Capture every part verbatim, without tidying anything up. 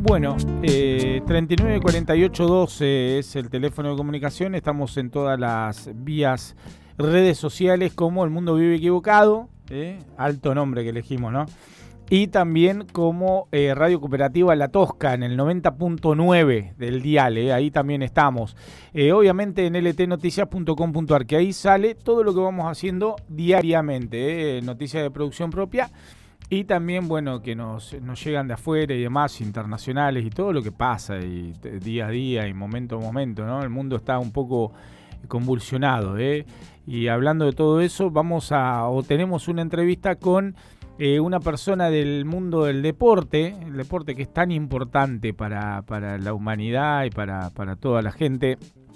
Bueno, eh, treinta y nueve cuarenta y ocho doce es el teléfono de comunicación. Estamos en todas las vías, redes sociales como El Mundo Vive Equivocado, eh, alto nombre que elegimos, ¿no? Y también como eh, Radio Cooperativa La Tosca en el noventa punto nueve del dial, eh, ahí también estamos. Eh, obviamente en l t noticias punto com punto a r, que ahí sale todo lo que vamos haciendo diariamente, eh, noticias de producción propia. Y también, bueno, que nos, nos llegan de afuera y demás, internacionales y todo lo que pasa y t- día a día y momento a momento, ¿no? El mundo está un poco convulsionado, ¿eh? Y hablando de todo eso, vamos a, o tenemos una entrevista con eh, una persona del mundo del deporte, el deporte que es tan importante para, para la humanidad y para, para toda la gente.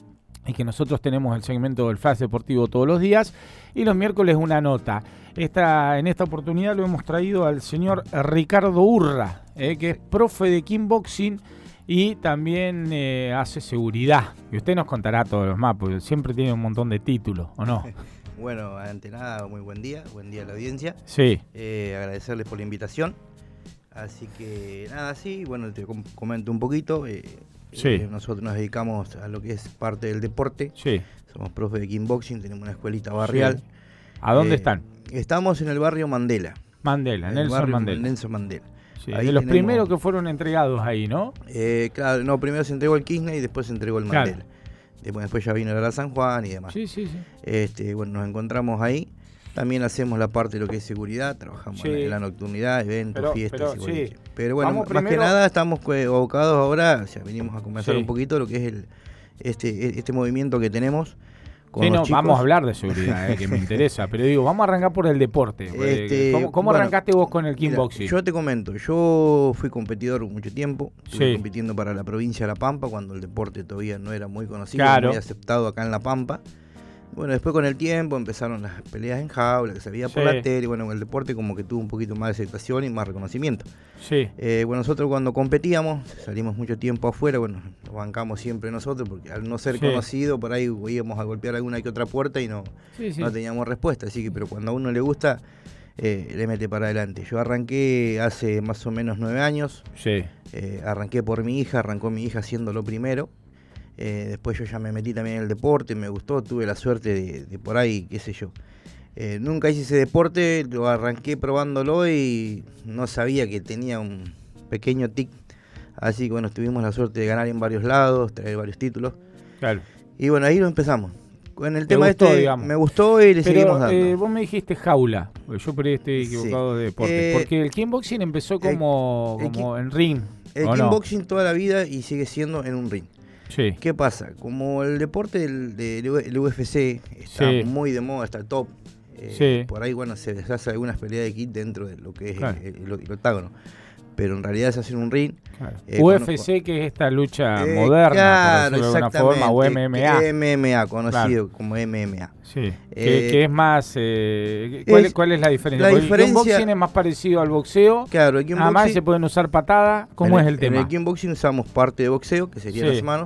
Y que nosotros tenemos el segmento del Flash Deportivo todos los días y los miércoles una nota. Esta, en esta oportunidad lo hemos traído al señor Ricardo Urra, eh, que es profe de kickboxing y también eh, hace seguridad. Y usted nos contará todos los más, porque siempre tiene un montón de títulos, ¿o no? Bueno, ante nada, muy buen día, buen día a la audiencia. Sí. Eh, agradecerles por la invitación. Así que nada, sí, bueno, te com- comento un poquito. Eh, Sí. Eh, nosotros nos dedicamos a lo que es parte del deporte. Sí. Somos profe de kickboxing, tenemos una escuelita barrial. Sí. ¿A dónde Eh, están? Estamos en el barrio Mandela. Mandela, en el Nelson barrio Mandela. Nelson Mandela. Sí, Ahí de los tenemos- primeros que fueron entregados ahí, ¿no? Eh, claro, no, primero se entregó el Kirchner y después se entregó el Claro. Mandela. Después, después ya vino la San Juan y demás. Sí, sí, sí. Este, bueno, nos encontramos ahí. También hacemos la parte de lo que es seguridad, trabajamos Sí. en la nocturnidad, eventos, Pero- fiestas pero, y boliche. sí. Pero bueno, Vamos más primero- que nada estamos eh, abocados ahora, o sea, venimos a comenzar Sí. un poquito lo que es el este este movimiento que tenemos con Sí, los no, chicos. vamos a hablar de seguridad, eh, que me interesa. Pero digo, vamos a arrancar por el deporte. porque Este, ¿Cómo, cómo bueno, arrancaste vos con el Mira, kickboxing? yo te comento, yo fui competidor mucho tiempo, estuve Sí. compitiendo para la provincia de La Pampa cuando el deporte todavía no era muy conocido, Claro. muy aceptado acá en La Pampa. Bueno, después con el tiempo empezaron las peleas en jaula, que se veía por Sí. la tele, y bueno, el deporte como que tuvo un poquito más de aceptación y más reconocimiento. Sí, Eh, bueno, nosotros cuando competíamos, salimos mucho tiempo afuera, bueno, nos bancamos siempre nosotros, porque al no ser Sí. conocido, por ahí íbamos a golpear alguna que otra puerta y no, sí, sí. no teníamos respuesta, así que, pero cuando a uno le gusta, eh, le mete para adelante. Yo arranqué hace más o menos nueve años, Sí. eh, arranqué por mi hija, arrancó mi hija haciéndolo primero. Eh, después yo ya me metí también en el deporte, me gustó, tuve la suerte de, de por ahí, qué sé yo. Eh, nunca hice ese deporte, lo arranqué probándolo y no sabía que tenía un pequeño tic. Así que bueno, tuvimos la suerte de ganar en varios lados, traer varios títulos. Claro. Y bueno, ahí lo empezamos. Con el ¿Te tema gustó, este digamos? me gustó y le seguimos Pero dando. eh, vos me dijiste jaula, porque yo por ahí estoy Sí. equivocado de deporte. Eh, porque el kickboxing empezó como, el como en ring. el ¿o no? kickboxing toda la vida y sigue siendo en un ring. Sí. ¿Qué pasa? Como el deporte del, del U- el U F C está Sí. muy de moda, está top. eh, Sí. Por ahí, bueno, se deshace algunas peleas de kit dentro de lo que es Claro. el, el- el octágono. Pero en realidad se hace en un ring. Claro. Eh, U F conozco- C, que es esta lucha Eh, moderna, claro, por decirlo de alguna exactamente. forma, o M M A. M M A, conocido como M M A. Sí. Eh, que, que es más. Eh, ¿cuál, es- ¿Cuál es la diferencia? la Porque diferencia- el kickboxing es más parecido al boxeo. Claro, el Nada más kickboxing- se pueden usar patadas. ¿Cómo en es el tema? En el kickboxing usamos parte de boxeo, que serían Sí. las manos,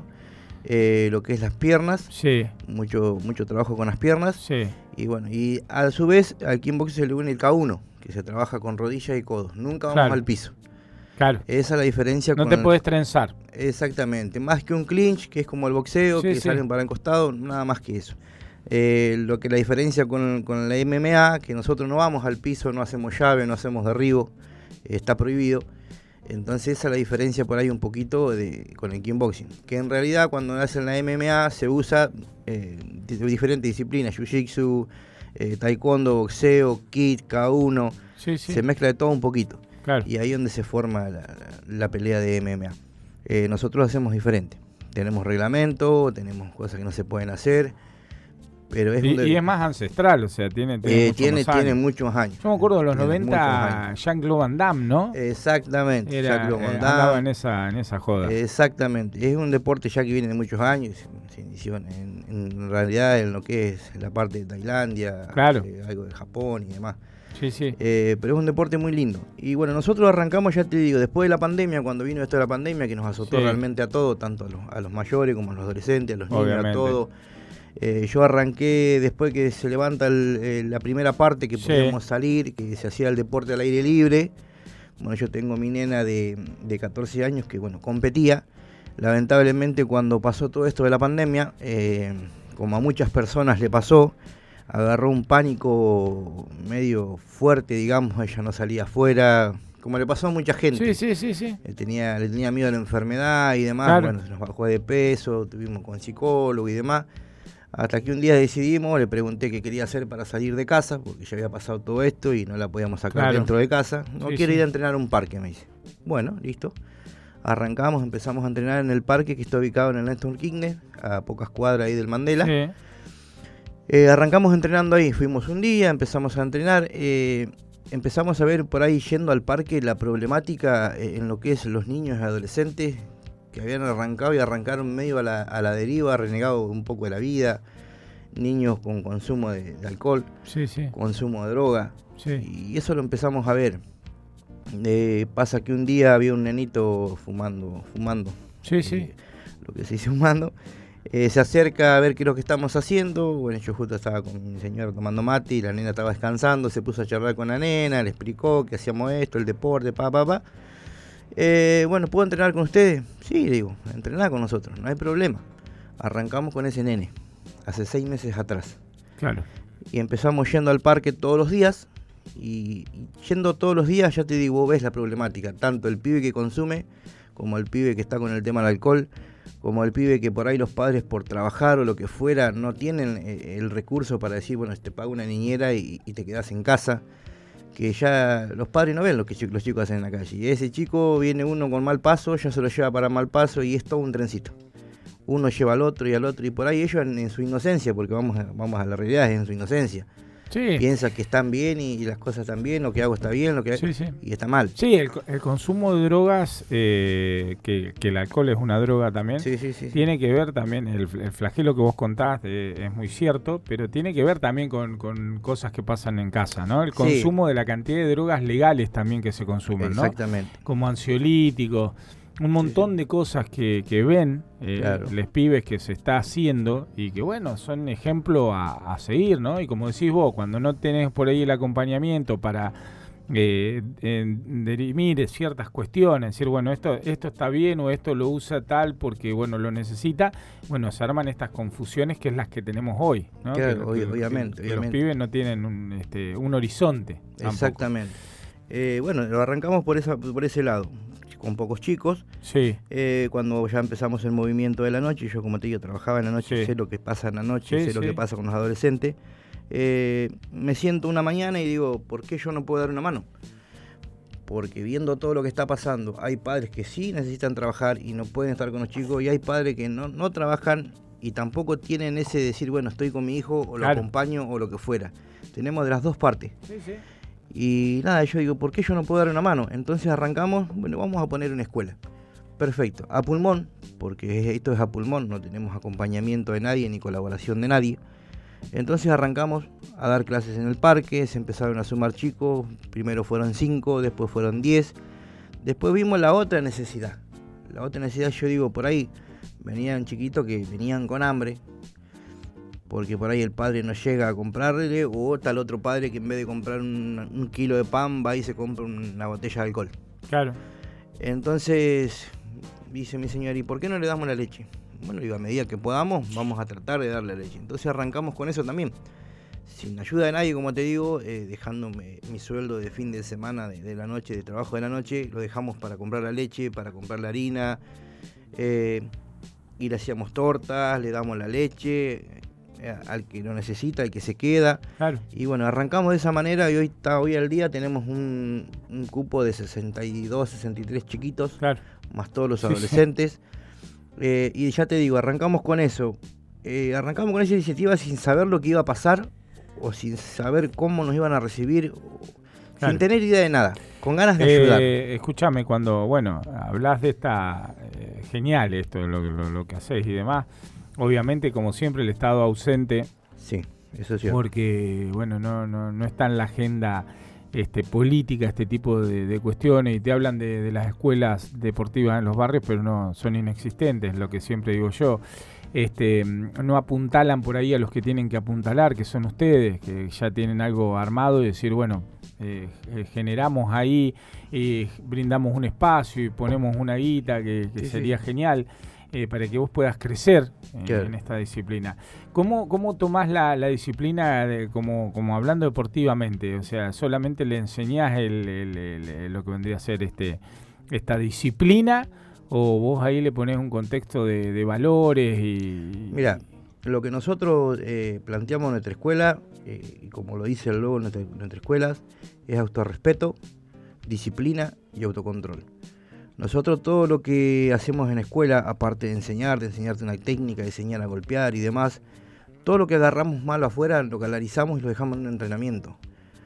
eh, lo que es las piernas, Sí, mucho mucho trabajo con las piernas. sí. Y bueno, y a su vez al kickboxing se le une el K uno, que se trabaja con rodillas y codos. Nunca vamos Claro. al piso. Claro. Esa es la diferencia No con te el- puedes trenzar. Exactamente. Más que un clinch, que es como el boxeo, Sí, que sí. salen para el costado, nada más que eso. Eh, lo que la diferencia con, con la M M A, que nosotros no vamos al piso, no hacemos llave, no hacemos derribo, eh, está prohibido. Entonces esa es la diferencia por ahí un poquito de, con el kickboxing. Que en realidad cuando hacen la M M A se usa eh, de diferentes disciplinas, jiu-jitsu, eh, taekwondo, boxeo, kick, K uno, Sí, sí. se mezcla de todo un poquito. Claro. Y ahí es donde se forma la, la- la pelea de M M A. Eh, nosotros lo hacemos diferente. Tenemos reglamento, tenemos cosas que no se pueden hacer, pero es Y, donde- y es más ancestral, o sea, tiene, tiene, eh, muchos tiene, más años. tiene muchos años. Yo me acuerdo de los Tiene muchos noventa, años. Jean-Claude Van Damme, ¿no? Exactamente. Era, Jacques eh, Van andaba Damme. en esa, en esa joda. Exactamente. Es un deporte ya que viene de muchos años. Se inició en, en realidad en lo que es la parte de Tailandia, Claro. eh, algo de Japón y demás. Sí, sí. Eh, pero es un deporte muy lindo. Y bueno, nosotros arrancamos, ya te digo, después de la pandemia, cuando vino esto de la pandemia, que nos azotó Sí. realmente a todos, tanto a los, a los mayores como a los adolescentes, a los niños, Obviamente. a todos. Eh, yo arranqué después que se levanta el- eh, la primera parte, que Sí. podíamos salir, que se hacía el deporte al aire libre. Bueno, yo tengo mi nena de, de catorce años que, bueno, competía. Lamentablemente, cuando pasó todo esto de la pandemia, eh, como a muchas personas le pasó, agarró un pánico medio fuerte, digamos, ella no salía afuera, como le pasó a mucha gente. Sí, sí, sí, sí. Él tenía, le tenía miedo a la enfermedad y demás, Claro. Bueno, se nos bajó de peso, tuvimos con psicólogo y demás. Hasta que un día decidimos, le pregunté qué quería hacer para salir de casa, porque ya había pasado todo esto y no la podíamos sacar Claro. dentro de casa. No Sí, quiero sí. ir a entrenar a un parque, me dice. Bueno, listo. Arrancamos, empezamos a entrenar en el parque que está ubicado en el Néstor Kirchner, a pocas cuadras ahí del Mandela. Sí. Eh, arrancamos entrenando ahí, fuimos un día, empezamos a entrenar, eh, empezamos a ver por ahí yendo al parque la problemática eh, en lo que es los niños y adolescentes que habían arrancado y arrancaron medio a la, a la deriva, renegado un poco de la vida, niños con consumo de, de alcohol, Sí, sí. consumo de droga, Sí. y eso lo empezamos a ver. Eh, pasa que un día había un nenito fumando, fumando, Sí, sí. eh, lo que se dice fumando. Eh, se acerca a ver qué es lo que estamos haciendo. Bueno, yo justo estaba con mi señora tomando mate y la nena estaba descansando. Se puso a charlar con la nena, le explicó que hacíamos esto, el deporte, pa, pa, pa. Eh, bueno, ¿puedo entrenar con ustedes? Sí, le digo, entrenar con nosotros, no hay problema. Arrancamos con ese nene, hace seis meses atrás. Claro. Y empezamos yendo al parque todos los días. Y, y yendo todos los días, ya te digo, vos ves la problemática. Tanto el pibe que consume, como el pibe que está con el tema del alcohol, como el pibe que por ahí los padres por trabajar o lo que fuera no tienen eh, el recurso para decir, bueno, te pago una niñera y, y te quedas en casa, que ya los padres no ven lo que ch- los chicos hacen en la calle. Y ese chico viene uno con mal paso, ya se lo lleva para mal paso y es todo un trencito. Uno lleva al otro y al otro y por ahí ellos en, en su inocencia, porque vamos a, vamos a la realidad, es en su inocencia. Sí. Piensa que están bien y, y las cosas están bien, lo que hago está bien, lo que Sí, sí. y está mal. Sí, el, co- el consumo de drogas, eh, que, que el alcohol es una droga también, Sí, sí, sí. sí. tiene que ver también, el, el flagelo que vos contás eh, es muy cierto, pero tiene que ver también con, con cosas que pasan en casa, ¿no? El Sí. consumo de la cantidad de drogas legales también que se consumen, ¿no? Exactamente. Como ansiolíticos, un montón de cosas que, que ven eh, Claro. les pibes que se está haciendo y que bueno, son ejemplo a, a seguir, ¿no? Y como decís vos, cuando no tenés por ahí el acompañamiento para eh, en, dirimir ciertas cuestiones, decir, bueno, esto, esto está bien o esto lo usa tal porque bueno, lo necesita, bueno, se arman estas confusiones que es las que tenemos hoy, ¿no? Claro, que, obvio- que- obviamente, que obviamente. los pibes no tienen un, este, un horizonte. Tampoco. Exactamente. Eh, bueno, lo arrancamos por esa, por ese lado, con pocos chicos. Sí, Eh, cuando ya empezamos el movimiento de la noche, yo como te digo, trabajaba en la noche, Sí. sé lo que pasa en la noche, Sí, sé lo sí. que pasa con los adolescentes. Eh, me siento una mañana y digo, ¿por qué yo no puedo dar una mano? Porque viendo todo lo que está pasando, hay padres que sí necesitan trabajar y no pueden estar con los chicos, y hay padres que no, no trabajan y tampoco tienen ese decir, bueno, estoy con mi hijo o lo Claro. acompaño o lo que fuera. Tenemos de las dos partes. sí, sí. Y nada, yo digo, ¿por qué yo no puedo dar una mano? Entonces arrancamos, bueno, vamos a poner una escuela. Perfecto, a pulmón, porque esto es a pulmón, no tenemos acompañamiento de nadie ni colaboración de nadie. Entonces arrancamos a dar clases en el parque, se empezaron a sumar chicos, primero fueron cinco, después fueron diez. Después vimos la otra necesidad. La otra necesidad, yo digo, por ahí venían chiquitos que venían con hambre, porque por ahí el padre no llega a comprarle, o tal otro padre que en vez de comprar un, un kilo de pan va y se compra una botella de alcohol. Claro. Entonces dice mi señora, ¿y por qué no le damos la leche? Bueno, digo, a medida que podamos vamos a tratar de darle leche. Entonces arrancamos con eso también, sin ayuda de nadie, como te digo, eh, dejándome mi sueldo de fin de semana, de, de la noche, de trabajo de la noche, lo dejamos para comprar la leche, para comprar la harina, eh, y le hacíamos tortas, le damos la leche eh, al que lo necesita, al que se queda. Claro. Y bueno, arrancamos de esa manera y hoy está hoy al día tenemos un, un cupo de sesenta y dos, sesenta y tres chiquitos, Claro. más todos los Sí, sí. adolescentes. Eh, y ya te digo, arrancamos con eso. Eh, arrancamos con esa iniciativa sin saber lo que iba a pasar o sin saber cómo nos iban a recibir, o- Claro. sin tener idea de nada, con ganas de ayudar. Eh, escúchame, cuando, bueno, hablas de esta, eh, genial esto, lo, lo, lo que hacés y demás, obviamente, como siempre, el Estado ausente, Sí, eso es cierto. porque, bueno, no, no, no está en la agenda este, política este tipo de, de cuestiones, y te hablan de, de las escuelas deportivas en los barrios, pero no, son inexistentes, lo que siempre digo yo. Este, no apuntalan por ahí a los que tienen que apuntalar, que son ustedes, que ya tienen algo armado, y decir, bueno, eh, eh, generamos ahí, eh, brindamos un espacio y ponemos una guita que, que sí, sería sí. genial eh, para que vos puedas crecer eh, Claro. en esta disciplina. ¿Cómo, cómo tomás la, la disciplina de, como, como hablando deportivamente? O sea, ¿solamente le enseñás el, el, el, el, lo que vendría a ser este, esta disciplina o vos ahí le ponés un contexto de, de valores? Y Mira, lo que nosotros eh, planteamos en nuestra escuela, eh, y como lo dice el logo de nuestra, nuestra escuela, es autorrespeto, disciplina y autocontrol. Nosotros todo lo que hacemos en la escuela, aparte de enseñar, de enseñarte una técnica, de enseñar a golpear y demás, todo lo que agarramos malo afuera lo canalizamos y lo dejamos en un entrenamiento.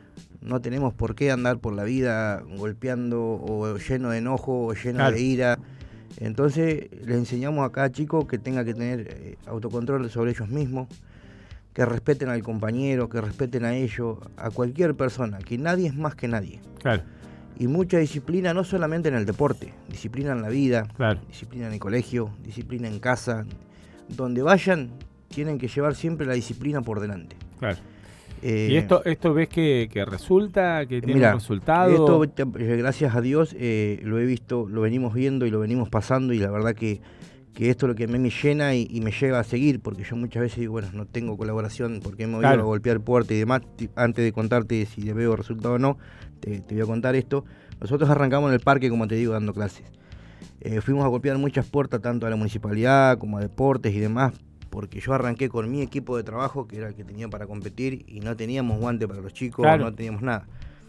No tenemos por qué andar por la vida golpeando o lleno de enojo o lleno Claro. de ira. Entonces les enseñamos a cada chico que tenga que tener eh, autocontrol sobre ellos mismos, que respeten al compañero, que respeten a ellos, a cualquier persona, que nadie es más que nadie. Claro, Y mucha disciplina, no solamente en el deporte, disciplina en la vida, claro. disciplina en el colegio, disciplina en casa. Donde vayan, tienen que llevar siempre la disciplina por delante. Claro. Eh, ¿Y esto esto ves que, que resulta, que tiene Mira, un resultado? esto, te- gracias a Dios, eh, lo he visto, lo venimos viendo y lo venimos pasando, y la verdad que, que esto es lo que a mí me llena y, y me lleva a seguir, porque yo muchas veces digo, bueno, no tengo colaboración porque me voy Claro. a golpear puertas y demás. Ti- Antes de contarte si le veo resultado o no, te, te voy a contar esto. Nosotros arrancamos en el parque, como te digo, dando clases. Eh, fuimos a golpear muchas puertas, tanto a la municipalidad como a deportes y demás, porque yo arranqué con mi equipo de trabajo, que era el que tenía para competir, y no teníamos guante para los chicos, Claro. no teníamos nada.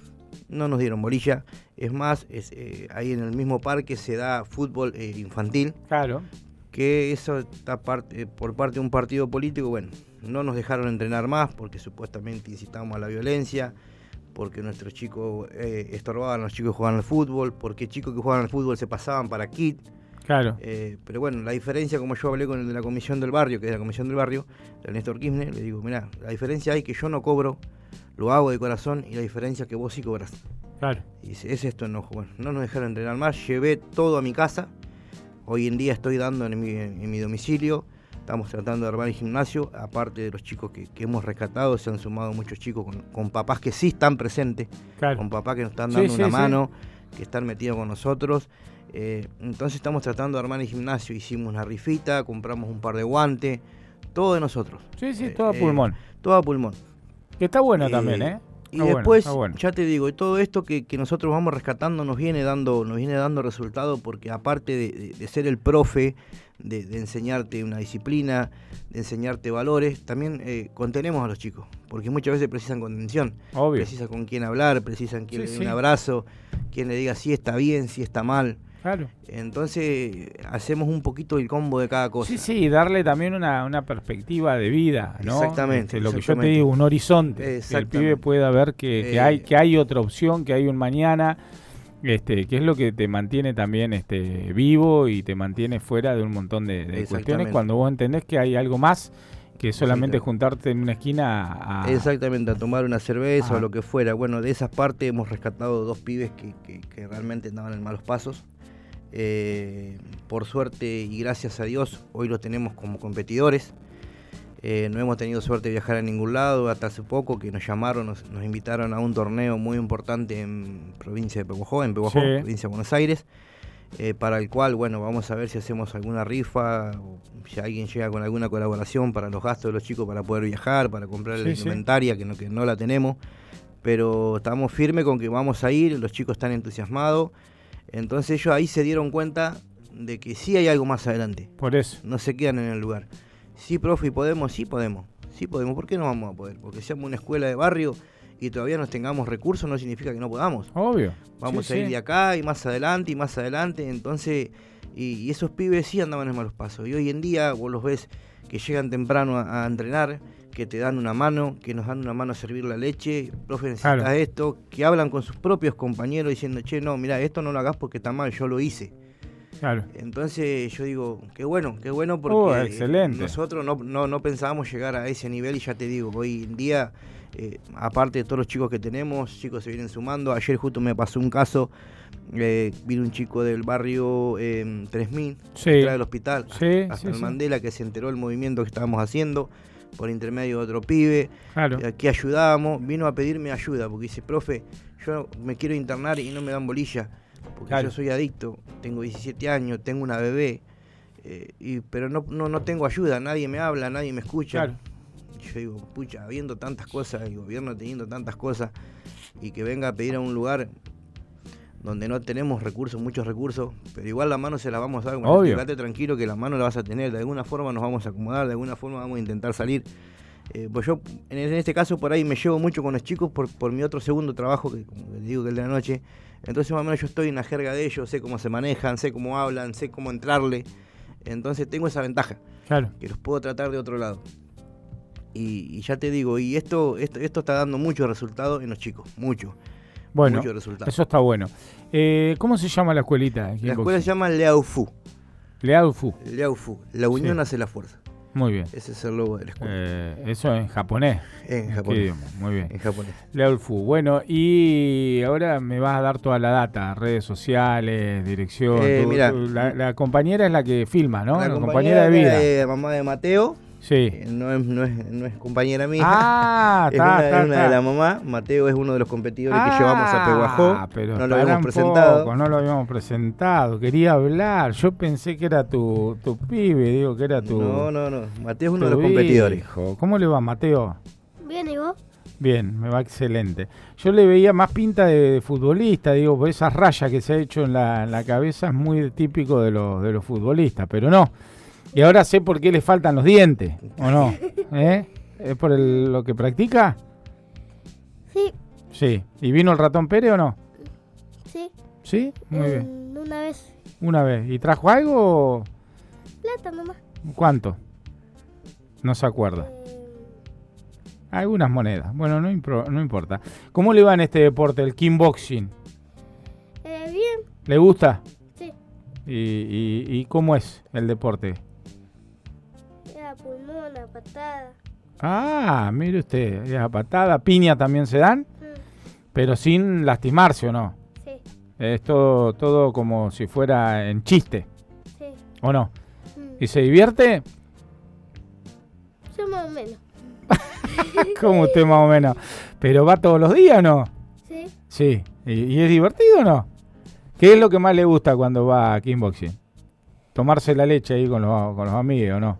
No nos dieron bolilla. Es más, es, eh, ahí en el mismo parque se da fútbol eh, infantil, Claro, que eso está parte, por parte de un partido político. Bueno, no nos dejaron entrenar más porque supuestamente incitamos a la violencia, porque nuestros chicos eh, estorbaban a los chicos que jugaban al fútbol, porque chicos que jugaban al fútbol se pasaban para kit. claro. Eh, pero bueno, la diferencia, como yo hablé con el de la comisión del barrio, que es la comisión del barrio, de Néstor Kirchner, le digo, mirá, la diferencia hay que yo no cobro, lo hago de corazón, y la diferencia es que vos sí cobras. Claro. Y dice, es esto enojo. Bueno, no nos dejaron entrenar más, llevé todo a mi casa. Hoy en día estoy dando en mi, en mi domicilio, estamos tratando de armar el gimnasio, aparte de los chicos que, que hemos rescatado, se han sumado muchos chicos con, con papás que sí están presentes, Claro. con papás que nos están Sí, dando sí, una sí. mano, que están metidos con nosotros. Eh, entonces estamos tratando de armar el gimnasio, hicimos una rifita, compramos un par de guantes, todo de nosotros. Sí, sí, Eh, todo a eh, pulmón. Todo a pulmón. Que está bueno eh, también, ¿eh? Y Está bueno, después, está bueno. ya te digo, y todo esto que, que nosotros vamos rescatando nos viene dando, nos viene dando resultado, porque aparte de, de, de ser el profe, de, de enseñarte una disciplina, de enseñarte valores, también eh, contenemos a los chicos, porque muchas veces precisan contención, Obvio. precisan con quién hablar, precisan quien Sí, le dé sí. un abrazo, quien le diga si está bien, si está mal. Claro. Entonces hacemos un poquito el combo de cada cosa. Sí, sí, darle también una, una perspectiva de vida, ¿no? Exactamente, Este, lo que yo te exactamente. digo, un horizonte. Que el Exactamente. pibe pueda ver que, que Eh, hay que hay otra opción, que hay un mañana, este, que es lo que te mantiene también este vivo y te mantiene fuera de un montón de, de cuestiones Exactamente. cuando vos entendés que hay algo más que solamente Exactamente. juntarte en una esquina a... Exactamente, a tomar una cerveza Ah. o lo que fuera. Bueno, de esas partes hemos rescatado dos pibes que, que, que realmente andaban en malos pasos. Eh, por suerte y gracias a Dios, hoy los tenemos como competidores. Eh, no hemos tenido suerte de viajar a ningún lado, hasta hace poco que nos llamaron, nos, nos invitaron a un torneo muy importante en provincia de Pehuajó, en Pehuajó, Sí. provincia de Buenos Aires, eh, para el cual, bueno, vamos a ver si hacemos alguna rifa, o si alguien llega con alguna colaboración para los gastos de los chicos para poder viajar, para comprar la Sí, sí. indumentaria, que no, que no la tenemos, pero estamos firmes con que vamos a ir, los chicos están entusiasmados, entonces ellos ahí se dieron cuenta de que sí hay algo más adelante, Por eso. no se quedan en el lugar. Sí, profe, ¿y podemos? Sí podemos, sí podemos, ¿por qué no vamos a poder? Porque seamos una escuela de barrio y todavía no tengamos recursos no significa que no podamos. Obvio. Vamos Sí, a ir sí. de acá y más adelante y más adelante, entonces, y, y esos pibes sí andaban en malos pasos. Y hoy en día vos los ves que llegan temprano a, a entrenar, que te dan una mano, que nos dan una mano a servir la leche, profe, necesitas Claro. esto, que hablan con sus propios compañeros diciendo, che, no, mira, esto no lo hagas porque está mal, yo lo hice. Claro. Entonces yo digo, qué bueno, qué bueno porque Oh, excelente. nosotros no, no, no pensábamos llegar a ese nivel y ya te digo, hoy en día, eh, aparte de todos los chicos que tenemos, chicos se vienen sumando. Ayer justo me pasó un caso, eh, vino un chico del barrio eh, tres mil, Sí. detrás del hospital, Sí, hasta sí, el sí. Mandela, que se enteró del movimiento que estábamos haciendo por intermedio de otro pibe, Claro. eh, que ayudábamos, vino a pedirme ayuda, porque dice, profe, yo me quiero internar y no me dan bolilla, porque claro. yo soy adicto, tengo diecisiete años, tengo una bebé, eh, y, pero no, no, no tengo ayuda, nadie me habla, nadie me escucha. Claro. Yo digo, pucha, habiendo tantas cosas, el gobierno teniendo tantas cosas, y que venga a pedir a un lugar donde no tenemos recursos, muchos recursos, pero igual la mano se la vamos a dar. Bueno, quédate tranquilo que la mano la vas a tener, de alguna forma nos vamos a acomodar, de alguna forma vamos a intentar salir. Eh, pues yo, en, en este caso, por ahí me llevo mucho con los chicos por, por mi otro segundo trabajo, que como les digo que es de la noche. Entonces más o menos yo estoy en la jerga de ellos, sé cómo se manejan, sé cómo hablan, sé cómo entrarle. Entonces tengo esa ventaja, claro, que los puedo tratar de otro lado. Y, y ya te digo, y esto, esto, esto está dando mucho resultado en los chicos, mucho. Bueno, mucho resultado. Eso está bueno. Eh, ¿Cómo se llama la escuelita? La escuela se llama Leaufu. Leaufu. Leaufu. La unión sí. hace la fuerza. Muy bien. Ese es el logo de la escuela. Eh, eso en japonés. En japonés. Muy bien. En japonés. Leaufu. Bueno, y ahora me vas a dar toda la data, redes sociales, dirección. Eh, tu, mira, tu, la, la compañera es la que filma, ¿no? La, la compañera, compañera de vida. De mamá de Mateo. Sí. Eh, no, es, no, es, no es compañera mía. Ah, es ta, una, ta, es una ta. de la mamá. Mateo es uno de los competidores ah, que llevamos a Peguajó. Pero no lo habíamos presentado. Poco, no lo habíamos presentado. Quería hablar. Yo pensé que era tu, tu pibe, digo que era tu. No, no, no. Mateo es uno de los competidores. Hijo. ¿Cómo le va, Mateo? Bien, ¿y vos? Bien, me va excelente. Yo le veía más pinta de, de futbolista, digo, por esas rayas que se ha hecho en la, en la cabeza es muy típico de los, de los futbolistas, pero no. Y ahora sé por qué le faltan los dientes, ¿o no? ¿Eh? ¿Es por el, lo que practica? Sí. Sí. ¿Y vino el ratón Pérez o no? Sí. ¿Sí? Muy eh, bien. Una vez. Una vez. ¿Y trajo algo? Plata, mamá. ¿Cuánto? No se acuerda. Eh... Algunas monedas. Bueno, no, impro, no importa. ¿Cómo le va en este deporte, el kickboxing? Eh, bien. ¿Le gusta? Sí. ¿Y, y, y cómo es el deporte? A pulmón, a patada. Ah, mire usted, a patada, piña también se dan, mm. pero sin lastimarse, ¿o no? Sí. Es todo, todo como si fuera en chiste, sí. ¿o no? Mm. ¿Y se divierte? Yo más o menos. ¿Cómo usted más o menos? ¿Pero va todos los días o no? Sí. Sí, ¿Y, y es divertido o no? ¿Qué es lo que más le gusta cuando va a kickboxing? ¿Tomarse la leche ahí con los, con los amigos o no?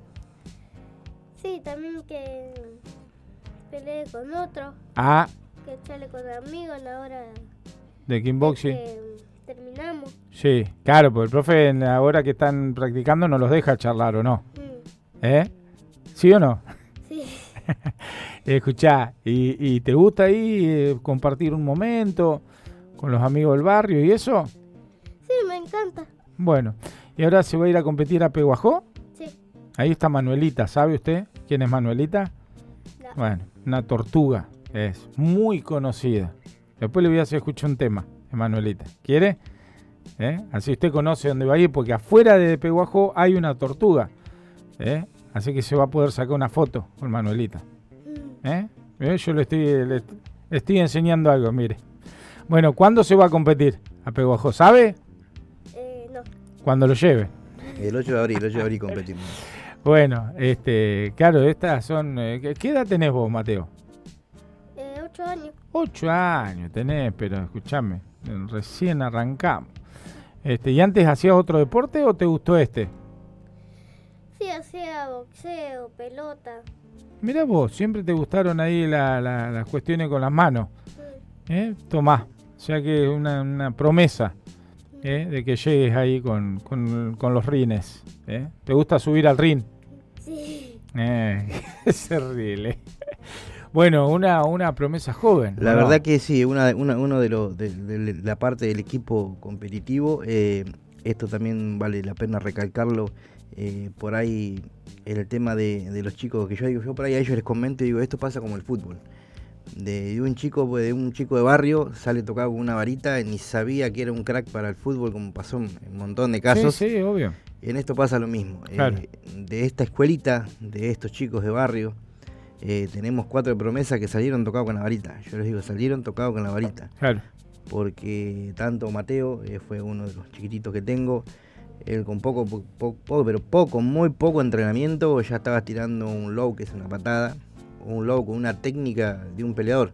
Sí, también que peleé con otro. Ah. Que sale con amigos a la hora de kickboxing. Que terminamos. Sí, claro, porque el profe en la hora que están practicando no los deja charlar, ¿o no? Mm. ¿Eh? ¿Sí o no? Sí. Escuchá, ¿y, ¿y te gusta ahí eh, compartir un momento con los amigos del barrio y eso? Sí, me encanta. Bueno, ¿y ahora se va a ir a competir a Peguajó? Sí. Ahí está Manuelita, ¿sabe usted quién es Manuelita? No. Bueno, una tortuga, es muy conocida. Después le voy a hacer escuchar un tema de Manuelita. ¿Quiere? ¿Eh? Así usted conoce dónde va a ir, porque afuera de Peguajó hay una tortuga. ¿Eh? Así que se va a poder sacar una foto con Manuelita. ¿Eh? ¿Eh? Yo le estoy, le, le estoy enseñando algo, mire. Bueno, ¿cuándo se va a competir a Peguajó? ¿Sabe? Eh, no. Cuando lo lleve. El ocho de abril, el ocho de abril competimos. Bueno, este, claro, estas son... Eh, ¿Qué edad tenés vos, Mateo? Eh, ocho años. Ocho años tenés, pero escúchame, recién arrancamos. Este, ¿y antes hacías otro deporte o te gustó este? Sí, hacía boxeo, pelota. Mirá vos, siempre te gustaron ahí la, la, las cuestiones con las manos. Sí. ¿Eh? Tomá, o sea que es una, una promesa ¿eh? de que llegues ahí con, con, con los rines. ¿eh? ¿Te gusta subir al rin? Sí. Eh, es horrible. Bueno, una, una promesa joven. La ¿no? verdad que sí, una, una, uno de, los de, de la parte del equipo competitivo, eh, esto también vale la pena recalcarlo, eh, por ahí el tema de, de los chicos, que yo digo, yo por ahí a ellos les comento y digo, esto pasa como el fútbol. De, de un chico de un chico de barrio sale tocado con una varita, ni sabía que era un crack para el fútbol, como pasó en un montón de casos. Sí, sí, obvio. En esto pasa lo mismo. Claro. Eh, de esta escuelita, de estos chicos de barrio, eh, tenemos cuatro promesas que salieron tocados con la varita. Yo les digo, salieron tocados con la varita. Claro. Porque tanto Mateo, eh, fue uno de los chiquititos que tengo, él con poco, poco, poco, pero poco, muy poco entrenamiento, ya estaba tirando un low, que es una patada, un low con una técnica de un peleador.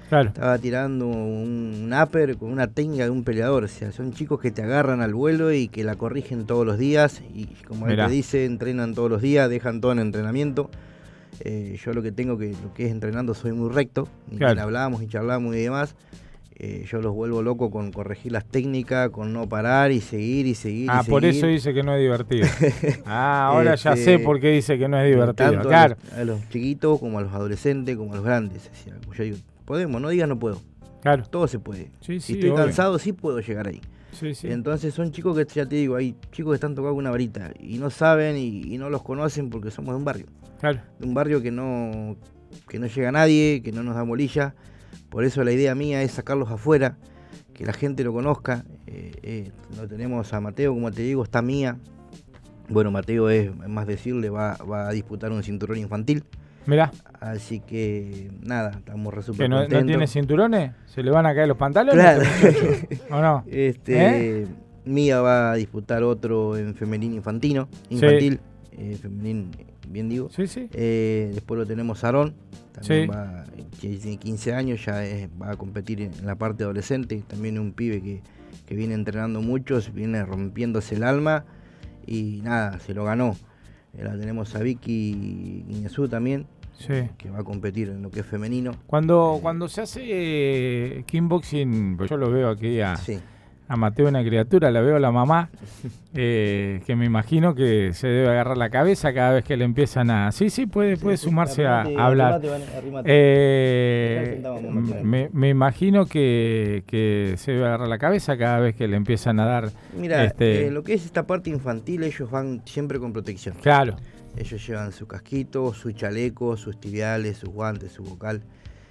Claro. Estaba tirando un, un upper con una técnica de un peleador. O sea, son chicos que te agarran al vuelo y que la corrigen todos los días. Y como él te dice, entrenan todos los días, dejan todo en entrenamiento. Eh, yo lo que tengo que, lo que es entrenando, soy muy recto. Ni claro. bien hablamos y charlamos y demás. Eh, yo los vuelvo loco con corregir las técnicas, con no parar y seguir y seguir. Ah, y por seguir. eso dice que no es divertido. Ah, ahora este, ya sé por qué dice que no es divertido. Tanto Claro. a, los, a los chiquitos como a los adolescentes, como a los grandes. O sea, como yo digo, podemos, no digas no puedo. Claro. Todo se puede. Sí, sí, si estoy obvio. cansado, sí puedo llegar ahí. Sí, sí. Entonces son chicos que, ya te digo, hay chicos que están tocados con una varita y no saben y, y no los conocen porque somos de un barrio. Claro. De un barrio que no, que no llega a nadie, que no nos da bolilla. Por eso la idea mía es sacarlos afuera, que la gente lo conozca. Eh, eh, lo tenemos a Mateo, como te digo, está Mía. Bueno, Mateo es, más decirle, va, va a disputar un cinturón infantil. Mirá. Así que, nada, estamos re súper ¿Que no, contentos. no tiene cinturones? ¿Se le van a caer los pantalones? Claro. ¿O no? Este, ¿Eh? Mía va a disputar otro en femenino infantino, infantil. Sí. Eh, femenino, bien digo. Sí, sí. Eh, después lo tenemos Aarón. También Sí. va, que tiene quince años, ya es, va a competir en, en la parte adolescente. También un pibe que, que viene entrenando mucho, viene rompiéndose el alma. Y nada, se lo ganó. Eh, la tenemos a Vicky Guiñazú también. Sí. Que va a competir en lo que es femenino. Cuando, eh, cuando se hace eh, kickboxing, pues yo lo veo aquí a, sí. a Mateo, una criatura, la veo a la mamá, eh, que me imagino que se debe agarrar la cabeza cada vez que le empiezan a... Sí, sí, puede, Sí, puede sí, sumarse arrimate, a, a hablar. arrimate, Vane, arrimate. Eh, Acá sentamos, mamá, me, me imagino que, que se debe agarrar la cabeza cada vez que le empiezan a dar... Mira, este... eh, lo que es esta parte infantil, ellos van siempre con protección. Claro. Ellos llevan su casquito, su chaleco, sus tibiales, sus guantes, su bocal.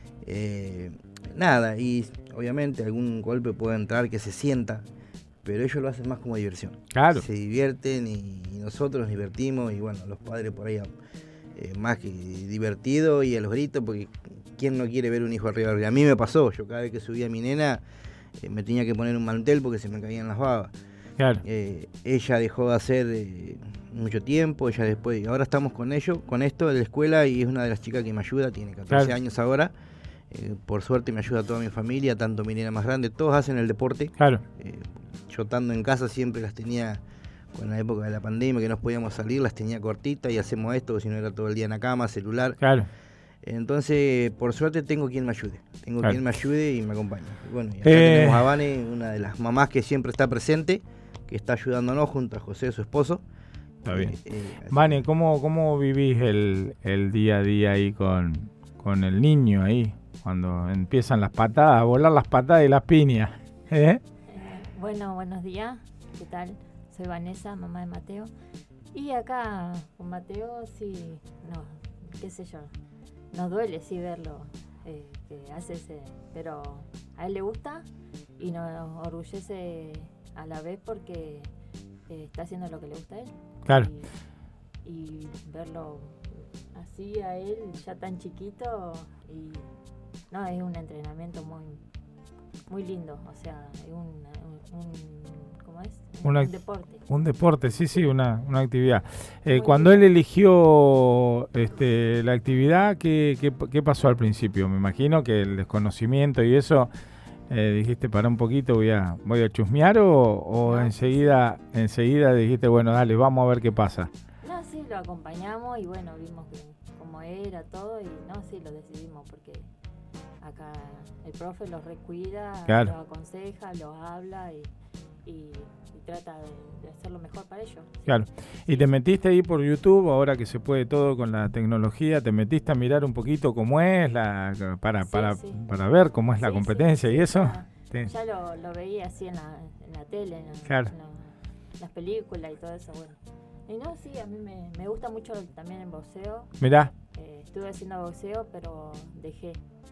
Eh, nada, y obviamente algún golpe puede entrar que se sienta, pero ellos lo hacen más como diversión. Claro. Se divierten y, y nosotros nos divertimos y bueno, los padres por ahí eh, más que divertido y a los gritos, porque ¿quién no quiere ver un hijo arriba? A mí me pasó, yo cada vez que subía a mi nena eh, me tenía que poner un mantel porque se me caían las babas. Claro. Eh, ella dejó de hacer eh, mucho tiempo, ella después, ahora estamos con ello, con esto de la escuela y es una de las chicas que me ayuda, tiene catorce Claro. años ahora, eh, por suerte me ayuda toda mi familia, tanto mi nena más grande, todos hacen el deporte. Claro. Eh, yo estando en casa siempre las tenía, con la época de la pandemia que no podíamos salir, las tenía cortitas y hacemos esto, si no era todo el día en la cama, celular. Claro. Entonces, por suerte tengo quien me ayude, tengo Claro. quien me ayude y me acompañe. Y bueno, y acá Eh. tenemos a Vane, una de las mamás que siempre está presente, que está ayudándonos junto a José, su esposo. Está bien. Eh, eh, Vane, ¿cómo, cómo vivís el, el día a día ahí con, con el niño ahí? Cuando empiezan las patadas, a volar las patadas y las piñas. ¿Eh? Eh, bueno, buenos días. ¿Qué tal? Soy Vanessa, mamá de Mateo. Y acá con Mateo, sí, no, qué sé yo, nos duele sí verlo, eh, que hace ese, pero a él le gusta y nos orgullece a la vez porque eh, está haciendo lo que le gusta a él. Claro. Y, y verlo así a él, ya tan chiquito, y no, es un entrenamiento muy muy lindo, o sea, es un, un, un ¿cómo es? Un, Una- un deporte. Un deporte, sí, sí, una, una actividad. Eh, Muy cuando bien. él eligió este, la actividad, ¿qué, qué, qué pasó al principio? Me imagino que el desconocimiento y eso, eh, dijiste, para un poquito, voy a voy a chusmear, o, o No. enseguida enseguida dijiste, bueno, dale, vamos a ver qué pasa. No, sí, lo acompañamos y bueno, vimos que cómo era todo y no, sí, lo decidimos porque acá el profe los recuida, Claro. los aconseja, los habla y, y, y trata de, de hacer lo mejor para ellos. Claro. Y te metiste ahí por YouTube, ahora que se puede todo con la tecnología, te metiste a mirar un poquito cómo es, la para Sí, para, sí. para ver cómo es la Sí, sí, competencia y sí, eso. Ya, Sí. ya lo, lo veía así en la, en la tele, en, la- Claro. en la- las películas y todo eso, bueno. Y no, sí, a mí me, me gusta mucho también el boxeo. Mirá, Eh, estuve haciendo boxeo, pero dejé.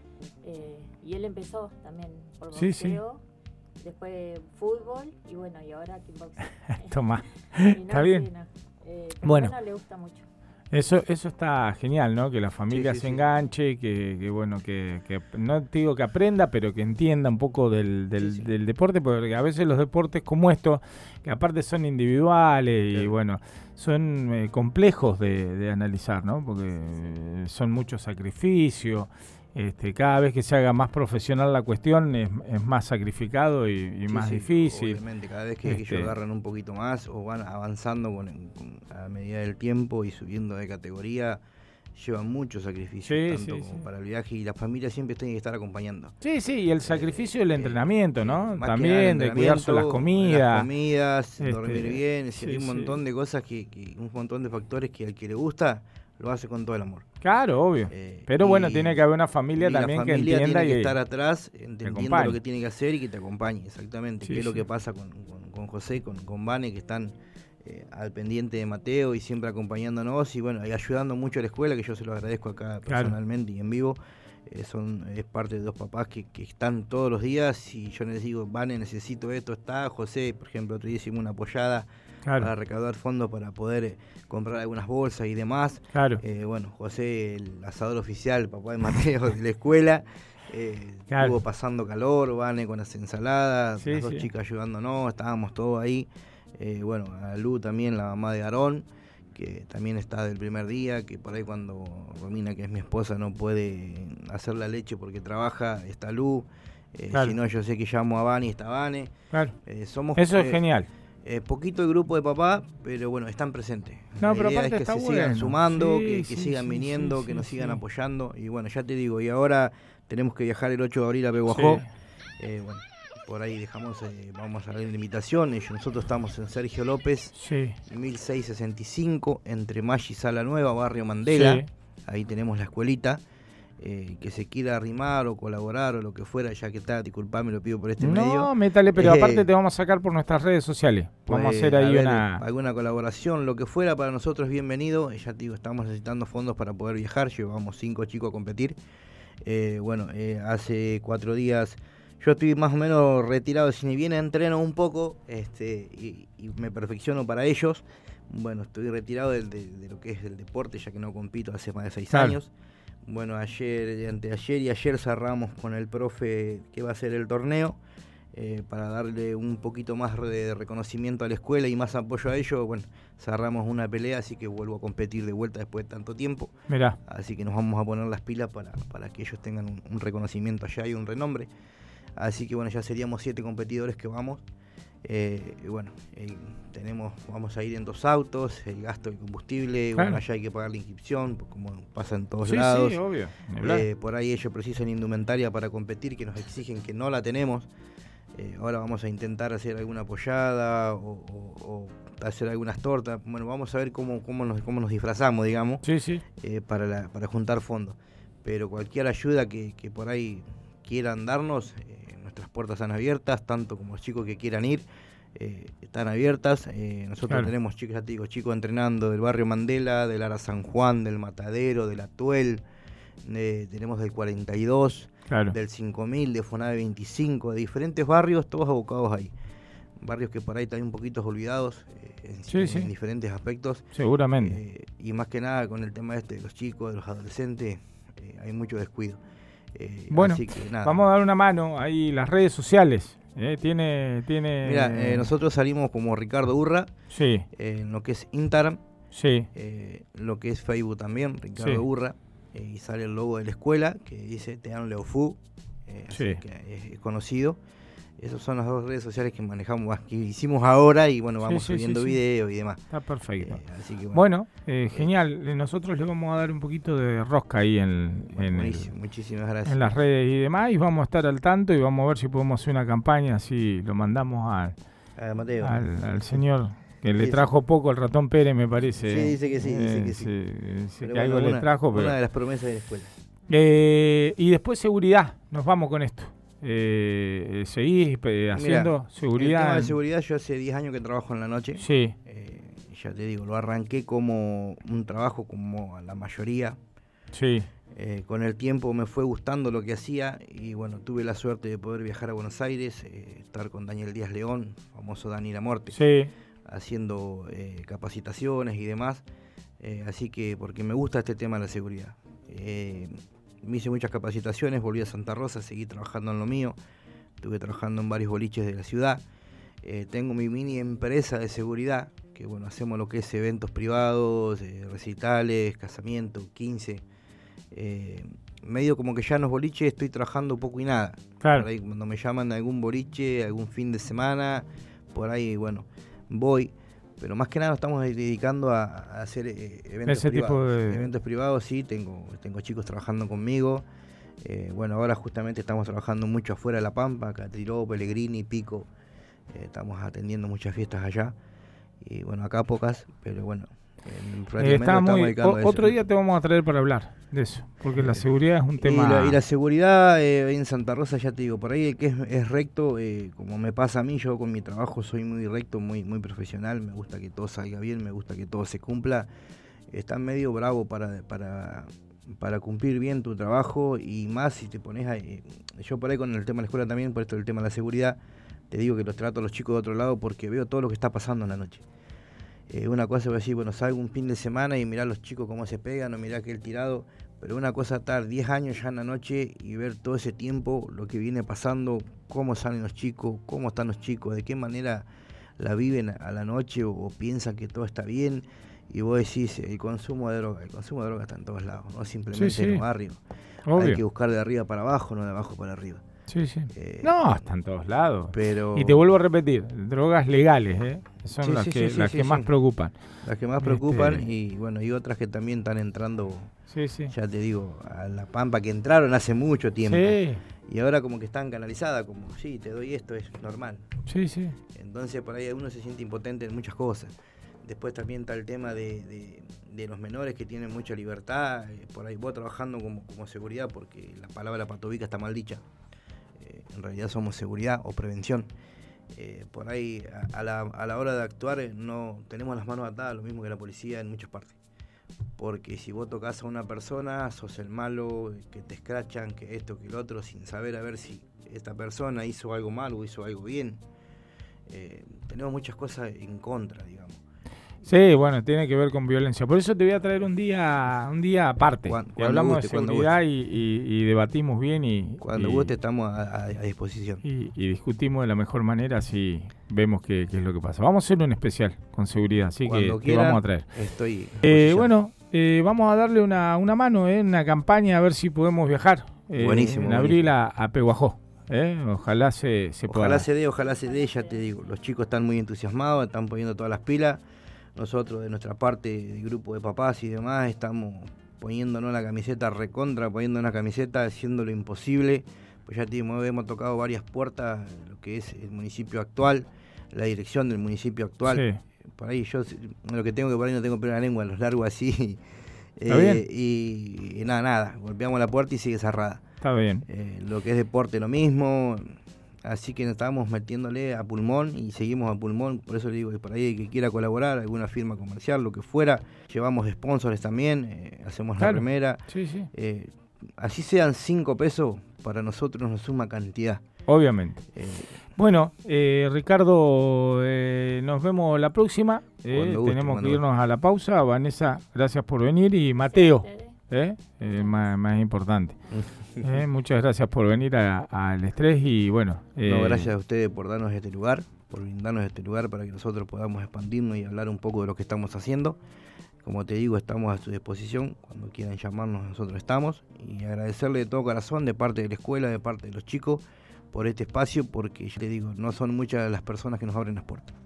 Eh, y él empezó también por Sí, sí. boxeo, después fútbol y bueno, y ahora kickboxing. toma. Y no, Está bien. sí, no. Eh, pero Bueno. bueno, le gusta mucho. Eso eso está genial, ¿no? Que la familia Sí, sí, se sí. enganche, que, que bueno, que, que no te digo que aprenda, pero que entienda un poco del, del, Sí, sí. del deporte, porque a veces los deportes como estos, que aparte son individuales y Claro. bueno, son eh, complejos de, de analizar, ¿no? Porque eh, son muchos sacrificios Este, cada vez que se haga más profesional la cuestión es, es más sacrificado y, y Sí, más sí, difícil. Obviamente, cada vez que, que Este- ellos agarran un poquito más o van avanzando con, con- a medida del tiempo y subiendo de categoría, llevan mucho sacrificio, Sí, tanto sí, como sí. para el viaje, y la familia siempre tiene que estar acompañando. Sí, sí, y el sacrificio del Eh, entrenamiento, ¿no? Más que nada También el de cuidarse las entrenamiento, comidas. las comidas, este, dormir bien, es decir, sí, hay un sí. montón de cosas, que, que un montón de factores que al que le gusta lo hace con todo el amor. Claro, obvio. Eh, Pero bueno, y- tiene que haber una familia y la también familia que entienda tiene que y estar atrás, entendiendo acompañe. lo que tiene que hacer y que te acompañe, exactamente. Sí, que es lo sí. que pasa con, con, con José, con, con Vane, que están eh, al pendiente de Mateo y siempre acompañándonos y bueno, y ayudando mucho a la escuela, que yo se lo agradezco acá Claro. personalmente y en vivo. Eh, son Es parte de dos papás que, que están todos los días y yo les digo, Vane, necesito esto, está. José, por ejemplo, otro día hicimos una apoyada Claro, para recaudar fondos para poder eh, comprar algunas bolsas y demás. claro. Eh, bueno, José, el asador oficial, el papá de Mateo de la escuela, eh, Claro. estuvo pasando calor, Vane con las ensaladas, Sí, las dos sí. chicas ayudándonos, estábamos todos ahí. Eh, bueno, a Lu también, la mamá de Aarón, que también está del primer día, que por ahí cuando Romina, que es mi esposa, no puede hacer la leche porque trabaja, está Lu. Eh, Claro. Si no, yo sé que llamo a Vane y está Vane. Claro. Eh, somos Eso es eh, genial. eh, poquito el grupo de papá, pero bueno, están presentes. No, La pero idea aparte es que está se bueno. sigan sumando, Sí, que, que sí, sigan sí, viniendo, sí, que sí, nos sigan sí. apoyando. Y bueno, ya te digo, y ahora tenemos que viajar el ocho de abril a Peguajó. Sí. Eh, bueno, por ahí dejamos, eh, vamos a ver la invitación. Ellos- Nosotros estamos en Sergio López, Sí. mil seiscientos sesenta y cinco, entre Maggi y Sala Nueva, Barrio Mandela. Sí. Ahí tenemos la escuelita. Eh, que se quiera arrimar o colaborar o lo que fuera, ya que está, disculpame, lo pido por este medio. No, métale, pero Eh, aparte te vamos a sacar por nuestras redes sociales. Vamos a Pues, hacer ahí ver, una... alguna colaboración, lo que fuera para nosotros bienvenido. Ya te digo, estamos necesitando fondos para poder viajar, llevamos cinco chicos a competir. Eh, bueno, eh, hace cuatro días yo estoy más o menos retirado, si bien entreno un poco este, y, y me perfecciono para ellos. Bueno, estoy retirado de, de- de lo que es el deporte, ya que no compito hace más de seis Claro. años. Bueno, ayer, anteayer y ayer cerramos con el profe que va a hacer el torneo. Eh, para darle un poquito más de reconocimiento a la escuela y más apoyo a ellos. Bueno, cerramos una pelea, así que vuelvo a competir de vuelta después de tanto tiempo. Mirá, Así que nos vamos a poner las pilas para, para que ellos tengan un, un reconocimiento allá y un renombre. Así que bueno, ya seríamos siete competidores que vamos. Eh, y bueno, eh, tenemos, vamos a ir en dos autos, el gasto de combustible, Claro. bueno, allá hay que pagar la inscripción, como pasa en todos sí, lados. sí, obvio. Ni hablar. Eh, por ahí ellos precisan indumentaria para competir, que nos exigen que no la tenemos. Eh, ahora vamos a intentar hacer alguna apoyada o, o- o hacer algunas tortas. Bueno, vamos a ver cómo, cómo, nos, cómo nos disfrazamos, digamos, Sí, sí. eh, para, la- para juntar fondos. Pero cualquier ayuda que, que por ahí quieran darnos, eh, nuestras puertas están abiertas, tanto como los chicos que quieran ir, eh, están abiertas. Eh, nosotros Claro. tenemos chicos, ya te digo, chicos entrenando del barrio Mandela, del Ara San Juan, del Matadero, del Atuel, eh, tenemos del cuarenta y dos, Claro. del cinco mil, de Fonave veinticinco, de diferentes barrios, todos abocados ahí. Barrios que por ahí están un poquito olvidados eh, en, Sí, en sí. diferentes aspectos. Seguramente. Eh, y más que nada con el tema este de los chicos, de los adolescentes, eh, hay mucho descuido. Eh, Bueno, así que nada. Vamos a dar una mano ahí las redes sociales. ¿eh? Tiene, tiene. Mira, eh, nosotros salimos como Ricardo Urra, Sí, eh, en lo que es Instagram, sí. eh, lo que es Facebook también, Ricardo Sí. Urra, eh, y sale el logo de la escuela que dice Tean Leofu, eh, así Sí. que es, es conocido. Esas son las dos redes sociales que manejamos, más que hicimos ahora y bueno, Sí, vamos sí, sí, subiendo sí. videos y demás. Está perfecto. Eh, así que bueno, Bueno, eh, genial. Eh, Nosotros le vamos a dar un poquito de rosca ahí en, bueno, en, el- buenísimo, muchísimas gracias. en las redes y demás. Y vamos a estar al tanto y vamos a ver si podemos hacer una campaña. Así lo mandamos al, Ah, Mateo. al, al señor que le Sí, trajo poco el ratón Pérez, me parece. Sí, dice que sí, dice que sí. dice Pero que bueno, algo una, le trajo, pero. una de las promesas de la escuela. Eh, y después seguridad. Nos vamos con esto. Eh, ¿Seguís eh, haciendo El seguridad? tema de en- seguridad, yo hace diez años que trabajo en la noche. Sí, Eh, ya te digo, lo arranqué como un trabajo como a la mayoría. sí. Eh, con el tiempo me fue gustando lo que hacía y bueno, tuve la suerte de poder viajar a Buenos Aires, eh, estar con Daniel Díaz León, famoso Dani La Morte, Sí, haciendo eh, capacitaciones y demás. Eh, así que, porque me gusta este tema de la seguridad. Eh, me hice muchas capacitaciones, volví a Santa Rosa, seguí trabajando en lo mío. Estuve trabajando en varios boliches de la ciudad. Eh, tengo mi mini empresa de seguridad, que bueno, hacemos lo que es eventos privados, eh, recitales, casamientos, quince. Eh, medio como que ya en los boliches estoy trabajando poco y nada. Claro. Por ahí cuando me llaman de algún boliche, algún fin de semana, por ahí, bueno, voy. Pero más que nada nos estamos dedicando a, a hacer eh, eventos Ese privados. tipo de... Eventos privados, sí, tengo, tengo chicos trabajando conmigo. Eh, bueno, ahora justamente estamos trabajando mucho afuera de La Pampa, Catiló, Pellegrini, Pico. Eh, estamos atendiendo muchas fiestas allá. Y bueno, acá pocas, pero bueno. Eh, está muy, o, otro día te vamos a traer para hablar de eso, porque la seguridad es un tema... Y la, y la seguridad eh, en Santa Rosa, ya te digo, por ahí el que es, es recto, eh, como me pasa a mí, yo con mi trabajo soy muy recto, muy muy profesional, me gusta que todo salga bien, me gusta que todo se cumpla. Está medio bravo para, para, para cumplir bien tu trabajo, y más si te pones a... Eh, yo por ahí con el tema de la escuela también, por esto el tema de la seguridad, te digo que los trato a los chicos de otro lado porque veo todo lo que está pasando en la noche. Eh, una cosa voy a decir, bueno, salgo un fin de semana y mirar los chicos cómo se pegan, o mirar aquel tirado, pero una cosa estar diez años ya en la noche y ver todo ese tiempo, lo que viene pasando, cómo salen los chicos, cómo están los chicos, de qué manera la viven a la noche, o, o piensan que todo está bien, y vos decís, el consumo de droga, el consumo de droga está en todos lados, no simplemente sí, sí. en los barrios. Obvio. Hay que buscar de arriba para abajo, no de abajo para arriba. Sí, sí. Eh, no, está en todos lados. Pero... Y te vuelvo a repetir, drogas legales, ¿eh? Son sí, las sí, que, sí, las sí, que sí, más sí. preocupan. Las que más preocupan este... y bueno, y otras que también están entrando, sí, sí. ya te digo, a La Pampa, que entraron hace mucho tiempo. Sí. Y ahora como que están canalizadas, como, sí, te doy esto, es normal. Sí, sí. Entonces por ahí uno se siente impotente en muchas cosas. Después también está el tema de, de, de los menores que tienen mucha libertad. Por ahí vos trabajando como, como seguridad, porque la palabra patobica está mal dicha. En realidad somos seguridad o prevención. Eh, por ahí a, a, la, a la hora de actuar eh, no tenemos las manos atadas, lo mismo que la policía en muchas partes. Porque si vos tocas a una persona, sos el malo, que te escrachan, que esto, que el otro, sin saber a ver si esta persona hizo algo mal o hizo algo bien. Eh, tenemos muchas cosas en contra, digamos. Sí, bueno, tiene que ver con violencia. Por eso te voy a traer un día un día aparte. Cuando, cuando hablamos guste, de seguridad y, y, y debatimos bien. y Cuando y, guste estamos a, a, a disposición. Y, y discutimos de la mejor manera, así vemos qué, qué es lo que pasa. Vamos a hacer un especial con seguridad, así cuando que quieran, te vamos a traer. Estoy eh, bueno, eh, vamos a darle una, una mano en eh, una campaña a ver si podemos viajar. Eh, buenísimo. En abril a, a Pehuajó. Eh, ojalá se, se pueda. Ojalá se dé, ojalá se dé, ya te digo. Los chicos están muy entusiasmados, están poniendo todas las pilas. Nosotros de nuestra parte, del grupo de papás y demás, estamos poniéndonos la camiseta recontra, poniendo una camiseta, haciendo lo imposible. Pues ya te digo, hemos tocado varias puertas, lo que es el municipio actual, la dirección del municipio actual. Sí. Por ahí yo, lo que tengo que por ahí no tengo pelo en la lengua, los largo así. ¿Está eh, bien? Y, y nada, nada, golpeamos la puerta y sigue cerrada. Está bien. Eh, lo que es deporte lo mismo. Así que estamos metiéndole a pulmón y seguimos a pulmón, por eso le digo que por ahí el que quiera colaborar, alguna firma comercial, lo que fuera, llevamos sponsors también, eh, hacemos claro. la remera, sí, sí. Eh, así sean cinco pesos, para nosotros nos suma cantidad. Obviamente. Eh, bueno, eh, Ricardo, eh, nos vemos la próxima, eh, guste, tenemos que irnos guste. a la pausa. Vanessa, gracias por venir, y Mateo, eh, eh, más, más importante. Eh, muchas gracias por venir al Estrés y bueno. Eh, no, gracias a ustedes por darnos este lugar, por brindarnos este lugar para que nosotros podamos expandirnos y hablar un poco de lo que estamos haciendo. Como te digo, estamos a su disposición, cuando quieran llamarnos nosotros estamos, y agradecerle de todo corazón de parte de la escuela, de parte de los chicos, por este espacio, porque yo te digo, no son muchas las personas que nos abren las puertas.